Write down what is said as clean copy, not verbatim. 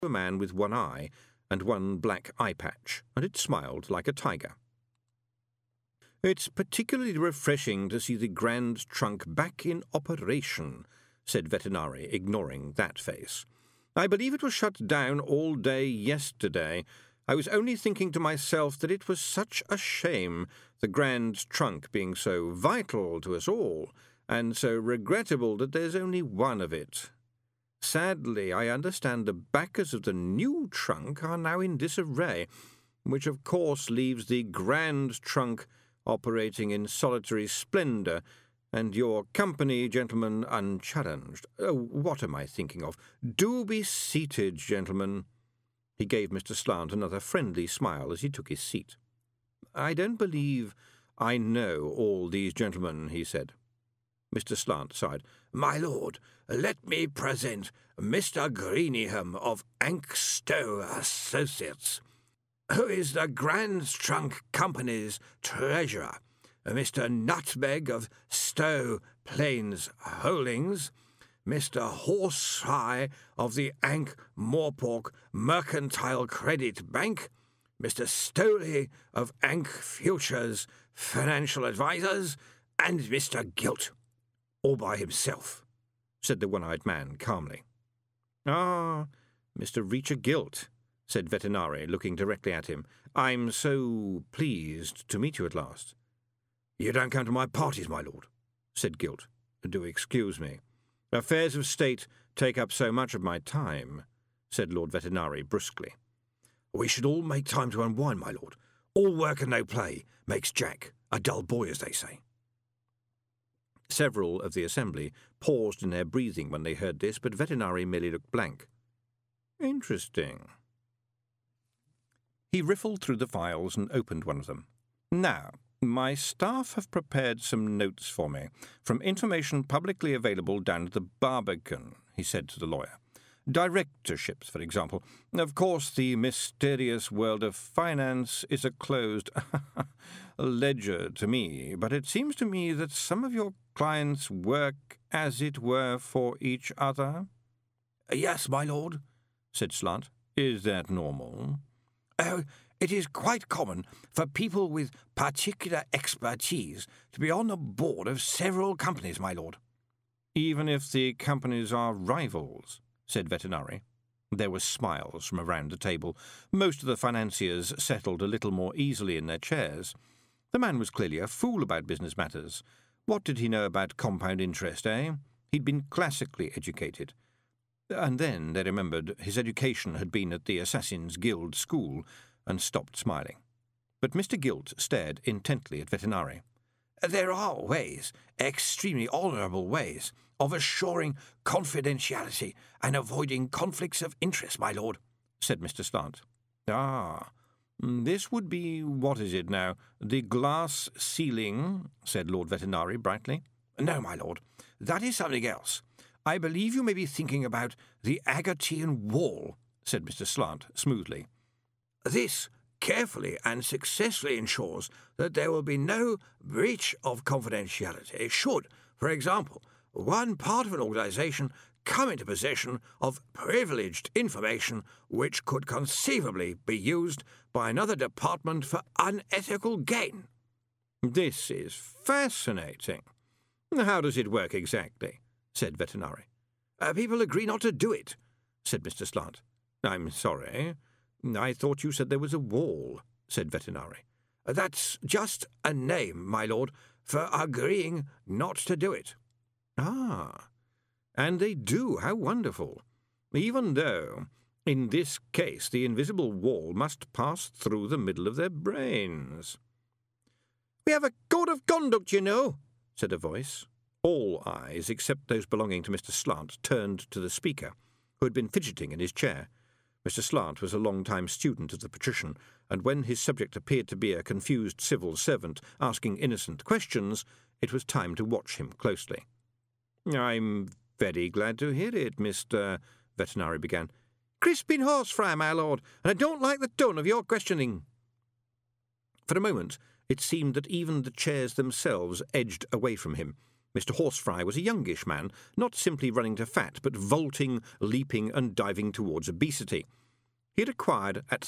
a man with one eye and one black eye patch, and it smiled like a tiger. "It's particularly refreshing to see the Grand Trunk back in operation," said Vetinari, ignoring that face. "I believe it was shut down all day yesterday. I was only thinking to myself that it was such a shame, the Grand Trunk being so vital to us all, and so regrettable that there's only one of it. Sadly, I understand the backers of the new trunk are now in disarray, which of course leaves the Grand Trunk operating in solitary splendour, and your company, gentlemen, unchallenged. Oh, what am I thinking of? Do be seated, gentlemen." He gave Mr. Slant another friendly smile as he took his seat. "I don't believe I know all these gentlemen," he said. Mr. Slant sighed. "My lord, let me present Mr. Greeningham of Ankstow Associates, who is the Grand Trunk Company's treasurer, Mr. Nutmeg of Stow Plains Holdings, Mr. Horseye of the Ankh-Morpork Mercantile Credit Bank, Mr. Stoley of Ankh Futures Financial Advisors, and Mr. Gilt, all by himself," said the one-eyed man calmly. "Ah, Mr. Reacher Gilt," said Vetinari, looking directly at him. "I'm so pleased to meet you at last." "You don't come to my parties, my lord," said Gilt. "Do excuse me. Affairs of state take up so much of my time," said Lord Vetinari brusquely. "We should all make time to unwind, my lord. All work and no play makes Jack a dull boy, as they say." Several of the assembly paused in their breathing when they heard this, but Vetinari merely looked blank. "Interesting." He riffled through the files and opened one of them. "Now, my staff have prepared some notes for me, from information publicly available down at the Barbican," he said to the lawyer. "Directorships, for example. Of course, the mysterious world of finance is a closed ledger to me, but it seems to me that some of your clients work, as it were, for each other." "Yes, my lord," said Slant. "Is that normal?" "Oh, it is quite common for people with particular expertise to be on the board of several companies, my lord." "Even if the companies are rivals?" said Vetinari. There were smiles from around the table. Most of the financiers settled a little more easily in their chairs. The man was clearly a fool about business matters. What did he know about compound interest, eh? He'd been classically educated. And then they remembered his education had been at the Assassin's Guild School, and stopped smiling. But Mr. Gilt stared intently at Vetinari. "There are ways, extremely honourable ways, of assuring confidentiality and avoiding conflicts of interest, my lord," said Mr. Slant. "Ah, this would be, what is it now, the glass ceiling," said Lord Vetinari brightly. "No, my lord, that is something else. I believe you may be thinking about the Agatean Wall," said Mr. Slant smoothly. "This carefully and successfully ensures that there will be no breach of confidentiality should, for example, one part of an organisation come into possession of privileged information which could conceivably be used by another department for unethical gain." "This is fascinating. How does it work exactly?" said Vetinari. "People agree not to do it," said Mr. Slant. "I'm sorry. I thought you said there was a wall," said Vetinari. "That's just a name, my lord, for agreeing not to do it." "Ah, and they do. How wonderful. Even though, in this case, the invisible wall must pass through the middle of their brains." "We have a code of conduct, you know," said a voice. All eyes, except those belonging to Mr. Slant, turned to the speaker, who had been fidgeting in his chair. Mr. Slant was a long-time student of the patrician, and when his subject appeared to be a confused civil servant asking innocent questions, it was time to watch him closely. "I'm very glad to hear it, Mr. Vetinari began. "Crispin horsefry, my lord, and I don't like the tone of your questioning." For a moment it seemed that even the chairs themselves edged away from him. Mr. Horsefly was a youngish man, not simply running to fat, but vaulting, leaping, and diving towards obesity. He had acquired at